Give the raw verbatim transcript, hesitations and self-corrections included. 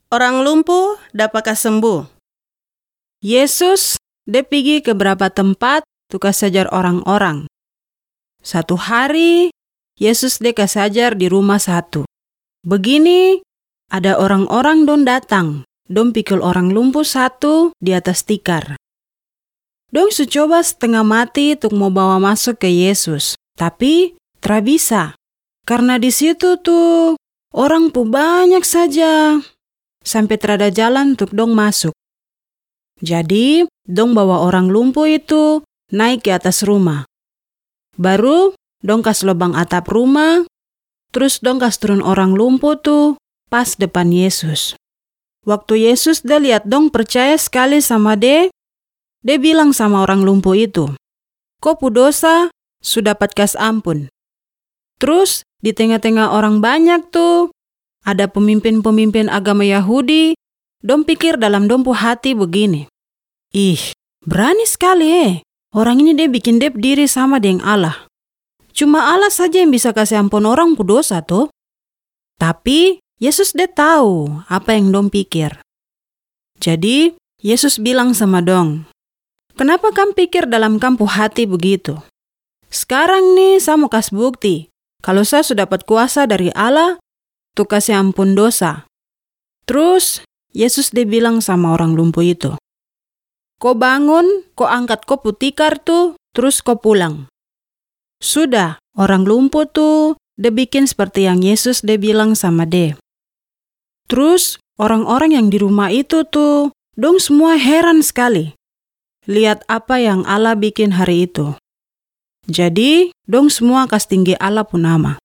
Orang lumpuh dapat sembuh. Yesus dia pergi ke beberapa tempat tu kasajar orang-orang. Satu hari, Yesus dia kasajar di rumah satu. Begini, ada orang-orang don datang, don pikul orang lumpuh satu di atas tikar. Dong su coba setengah mati untuk mau bawa masuk ke Yesus, tapi tra bisa. Karena di situ tuh orang pu banyak saja, sampai terada jalan untuk dong masuk. Jadi, dong bawa orang lumpuh itu naik ke atas rumah. Baru, dong kas lubang atap rumah, terus dong kas turun orang lumpuh tuh pas depan Yesus. Waktu Yesus dia lihat dong percaya sekali sama dia, dia bilang sama orang lumpuh itu, "Kau pu dosa sudah dapat kas ampun." Terus, di tengah-tengah orang banyak tuh, ada pemimpin-pemimpin agama Yahudi, dong pikir dalam dong pu hati begini, "Ih, berani sekali eh. Orang ini dia bikin dia diri sama dengan Allah. Cuma Allah saja yang bisa kasih ampun orang pu dosa tuh." Tapi Yesus dia tahu apa yang dong pikir. Jadi Yesus bilang sama dong, "Kenapa kamu pikir dalam kamu pu hati begitu? Sekarang nih saya mau kasih bukti kalau saya sudah dapat kuasa dari Allah tuh kasih ampun dosa." Terus Yesus dia bilang sama orang lumpuh itu, "Kau bangun, kau angkat kau pu tikar tuh, terus kau pulang." Sudah, orang lumpuh tuh, dia bikin seperti yang Yesus dia bilang sama dia. Terus, orang-orang yang di rumah itu tuh, dong semua heran sekali. Lihat apa yang Allah bikin hari itu. Jadi, dong semua kas tinggi Allah pu nama.